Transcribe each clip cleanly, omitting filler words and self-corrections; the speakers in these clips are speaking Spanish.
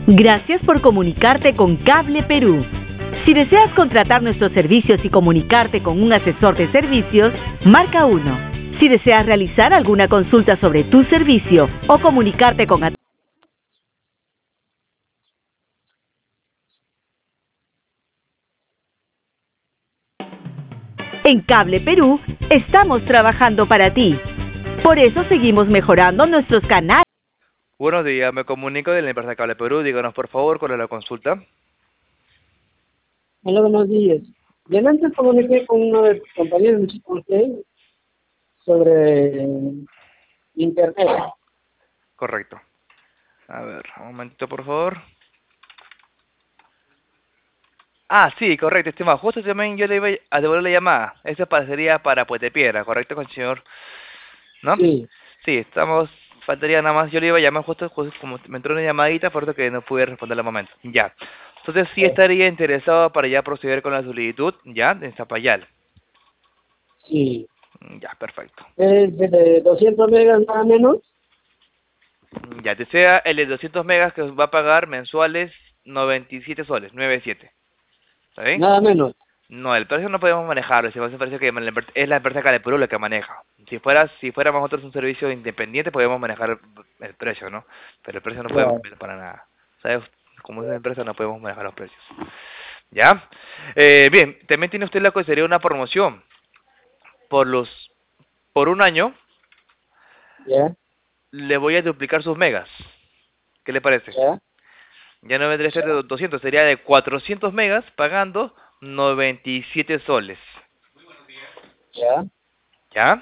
Gracias por comunicarte con Cable Perú. Si deseas contratar nuestros servicios y comunicarte con un asesor de servicios, marca 1. Si deseas realizar alguna consulta sobre tu servicio o comunicarte con En Cable Perú estamos trabajando para ti. Por eso seguimos mejorando nuestros canales. Buenos días, me comunico de la empresa Cable Perú. Díganos por favor cuál es la consulta. Hola, buenos días. Yo antes comuniqué con uno de tus compañeros sobre internet. Correcto. A ver, un momentito por favor. Ah, sí, correcto, estimado. Justo también yo le iba a devolver la llamada. Eso sería para Puente Piedra, ¿correcto, con el señor? ¿No? Sí, Sí, faltaría nada más. Yo le iba a llamar justo como me entró una llamadita, por eso que no pude responder al momento. Ya. Entonces sí estaría interesado para ya proceder con la solicitud, ya, en Zapayal. sí. Ya, perfecto. Es de 200 megas nada menos. Ya, desea el de 200 megas que va a pagar mensuales 97 soles, 97. ¿Está bien? Nada menos. No, el precio no podemos manejarlo, es un precio que es la empresa Cable Perú la que maneja. Si fuéramos nosotros un servicio independiente, podemos manejar el precio, ¿no? Pero el precio no podemos Claro. manejar para nada. ¿Sabes? Como es una empresa no podemos manejar los precios. ¿Ya? Bien, también tiene usted lo que sería una promoción. Por por un año, Ya, le voy a duplicar sus megas. ¿Qué le parece? ya, Ya no vendría a ser de 200, sería de 400 megas pagando 97 soles. ya, ¿Ya?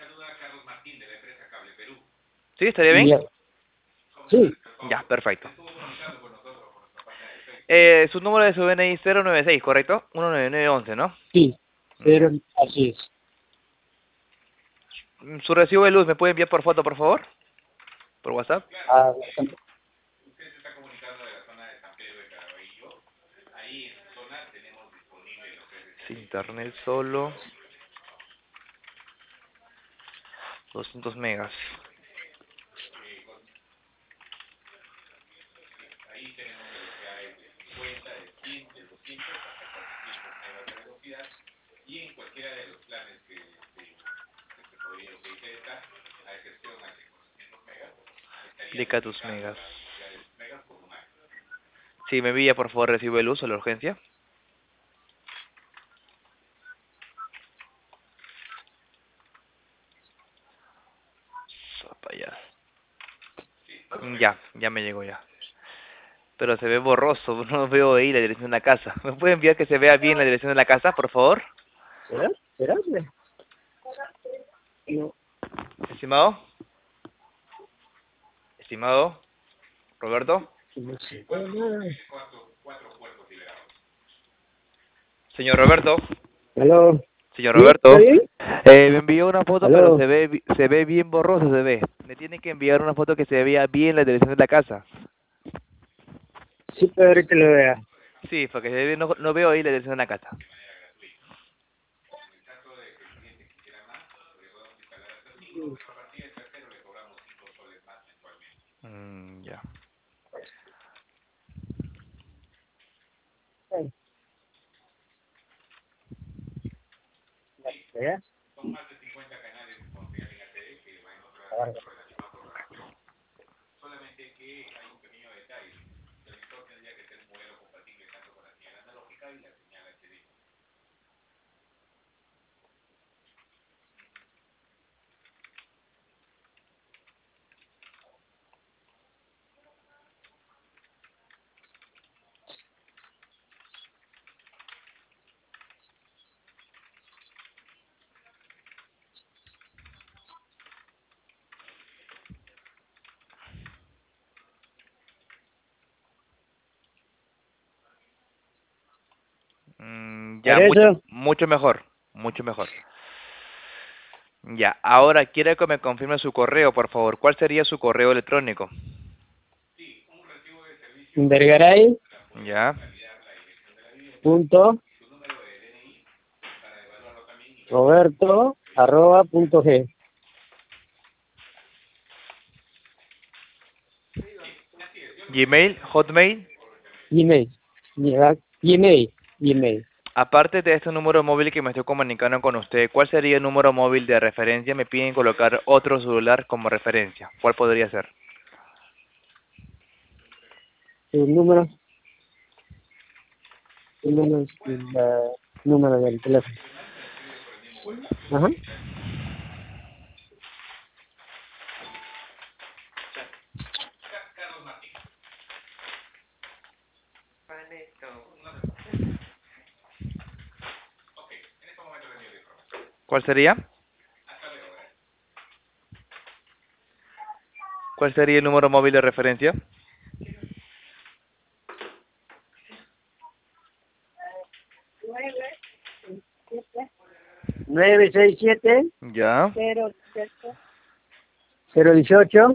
¿Sí? ¿Estaría bien? ya. Sí, Ya, perfecto. Su número de su DNI 096, ¿correcto? 19911, ¿no? sí. Ya. Pero así es. Su recibo de luz, ¿me puede enviar por foto, por favor? ¿Por WhatsApp? Ah, Sí, internet solo. 200 megas. Aplica tus megas. Sí, me envía por favor recibo de luz o la urgencia. Sopa ya. Ya me llegó ya. Pero se ve borroso, no veo ahí la dirección de la casa. ¿Me puede enviar que se vea bien la dirección de la casa, por favor? ¿será? ¿Será? No. Estimado, estimado, Roberto, No sé. Hola. señor Roberto, Aló. señor ¿Sí? ¿Está Roberto, bien? me envió una foto, pero Aló. se ve bien borroso, se ve. Me tiene que enviar una foto que se vea bien la dirección de la casa. Sí, pero ahorita lo vea. Sí, porque no veo ahí la dirección de la casa. Ya. ¿Ya? Ya, ¿Para eso? mucho mejor, mucho mejor. Ya, ahora quiero que me confirme su correo, por favor. ¿Cuál sería su correo electrónico? Vergaray. Ya, Punto. Roberto. Arroba. Punto G. Gmail, Hotmail. Gmail. Ya, Gmail. Gmail. Aparte de este número móvil que me estoy comunicando con usted, ¿cuál sería el número móvil de referencia? Me piden colocar otro celular como referencia. ¿Cuál podría ser? El número. El número, número del teléfono. Ajá. ¿Cuál sería? ¿Cuál sería el número móvil de referencia? 967 Ya. 018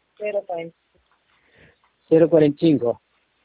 045.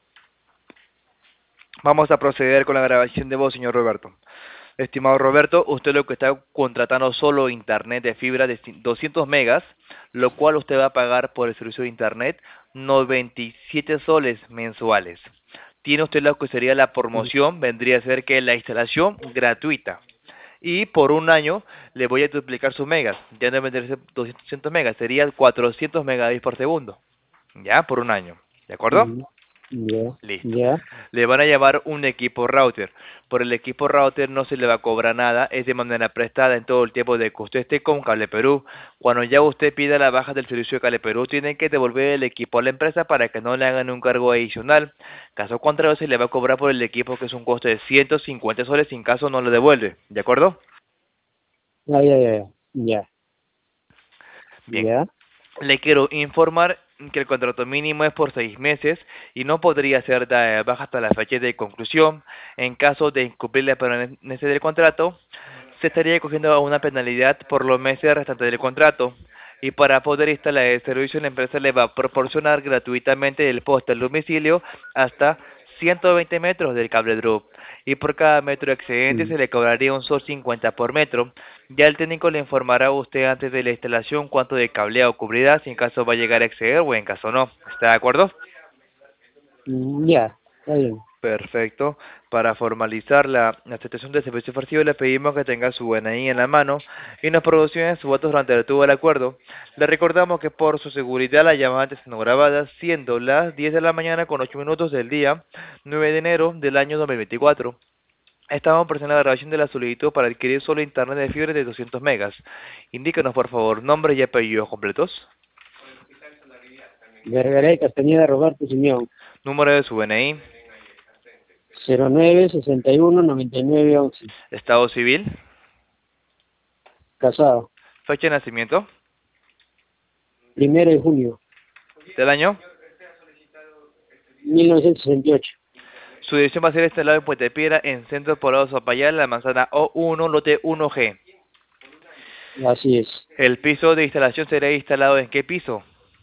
Vamos a proceder con la grabación de voz, señor Roberto. Estimado Roberto, usted lo que está contratando solo internet de fibra de 200 megas, lo cual usted va a pagar por el servicio de internet 97 soles mensuales. Tiene usted lo que sería la promoción, vendría a ser que la instalación gratuita. Y por un año le voy a duplicar sus megas. Ya no vendría a ser 200 megas, sería 400 megabits por segundo. Ya, por un año. ¿De acuerdo? Ya, Listo. ya. Le van a llevar un equipo router. Por el equipo router no se le va a cobrar nada, es de manera prestada en todo el tiempo de que usted esté con Cable Perú. Cuando ya usted pida la baja del servicio de Cable Perú, tiene que devolver el equipo a la empresa para que no le hagan un cargo adicional. Caso contrario, se le va a cobrar por el equipo, que es un costo de 150 soles, sin caso no lo devuelve. ¿De acuerdo? Ya, ya, ya. Ya, Bien. ya. Le quiero informar que el contrato mínimo es por 6 meses y no podría ser dada de baja hasta la fecha de conclusión. En caso de incumplir la permanencia del contrato, se estaría cogiendo una penalidad por los meses restantes del contrato. Y para poder instalar el servicio, la empresa le va a proporcionar gratuitamente el poste al domicilio hasta 120 metros del cable drop. Y por cada metro excedente Mm. se le cobraría un sol 50 por metro. Ya el técnico le informará a usted antes de la instalación cuánto de cableado cubrirá, si en caso va a llegar a exceder o en caso no. ¿Está de acuerdo? Ya, está bien. Perfecto. Para formalizar la aceptación del servicio ofrecido, le pedimos que tenga su DNI en la mano y nos proporcione sus votos durante todo el acuerdo. Le recordamos que por su seguridad las llamadas están grabadas, siendo las 10 de la mañana con 8 minutos del día 9 de enero del año 2024. Estamos presentando la grabación de la solicitud para adquirir solo internet de fibra de 200 megas. Indíquenos, por favor, nombre y apellidos completos, Vergaray Castañeda Roberto Simeón. número de su DNI, 09-61-99-11. estado civil, Casado. fecha de nacimiento, 1 de junio del año. 1968. Su dirección va a ser instalada en Puente Piedra, en Centro Poblado Zapallar, la manzana O1, lote 1G. Así es. ¿El piso de instalación será instalado en qué piso?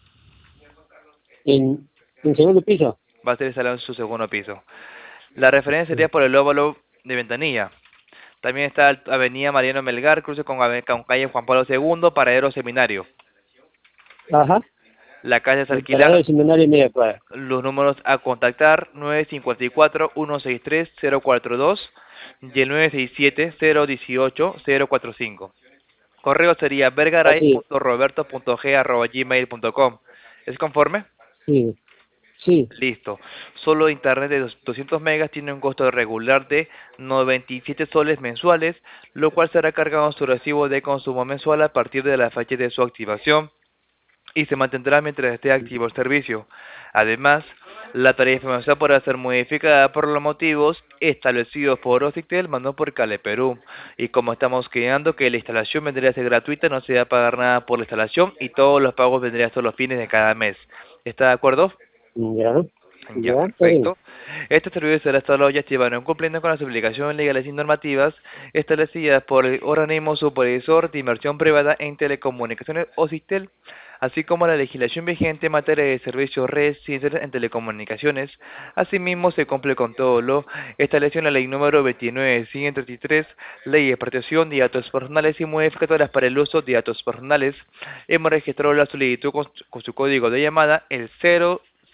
En segundo piso. Va a ser instalado en su segundo piso. La referencia sería por el óvalo de Ventanilla. También está Avenida Mariano Melgar, cruce con calle Juan Pablo II, paradero Seminario. Ajá. La calle se El alquila. paradero del seminario y media cuadra. Los números a contactar: 954-163-042 y el 967-018-045. Correo sería Así es. vergaray.roberto.g@gmail.com. ¿Es conforme? Sí. Sí. Listo. Solo internet de 200 megas tiene un costo regular de 97 soles mensuales, lo cual será cargado en su recibo de consumo mensual a partir de la fecha de su activación y se mantendrá mientras esté activo el servicio. Además, la tarifa mensual podrá ser modificada por los motivos establecidos por Occitel, no por Cable Perú. Y como estamos creando que la instalación vendría a ser gratuita, no se va a pagar nada por la instalación y todos los pagos vendrían a ser los fines de cada mes. ¿Está de acuerdo? Ya. Ya, Ya, está bien. perfecto. Este servicio será instalado y activado cumpliendo con las obligaciones legales y normativas establecidas por el organismo supervisor de inversión privada en telecomunicaciones Occitel, así como la legislación vigente en materia de servicios residenciales en telecomunicaciones. Asimismo, se cumple con todo lo establecido en la ley número 29.133, ley de protección de datos personales y modificatorias para el uso de datos personales. Hemos registrado la solicitud con su código de llamada, el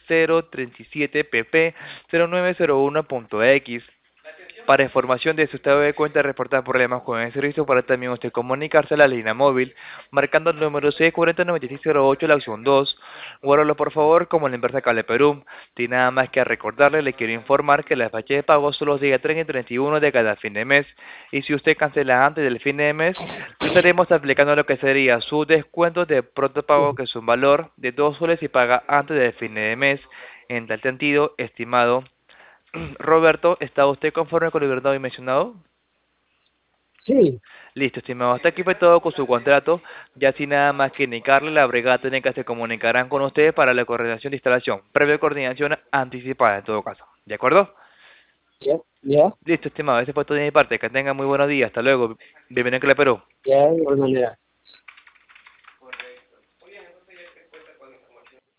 037 pp 0901.x. Para información de su estado de cuenta, reportar problemas con el servicio, para también usted comunicarse a la línea móvil, marcando el número 640-9608, la opción 2. Guárdalo por favor como la empresa Cable Perú. Sin nada más que recordarle, le quiero informar que la fecha de pago son los días 30 y 31 de cada fin de mes. Y si usted cancela antes del fin de mes, le estaremos aplicando lo que sería su descuento de pronto pago, que es un valor de 2 soles y paga antes del fin de mes. En tal sentido, estimado Roberto, ¿está usted conforme con lo que hoy mencionado? Sí, Listo, estimado. Hasta aquí fue todo con su contrato. Ya sin nada más que indicarle, la brigada técnica se comunicarán con ustedes para la coordinación de instalación, previa coordinación anticipada en todo caso. ¿De acuerdo? ya, ya, Listo, estimado. Ese fue todo de mi parte. Que tenga muy buenos días. Hasta luego. Bienvenido a Cala Perú. ya, de igual manera.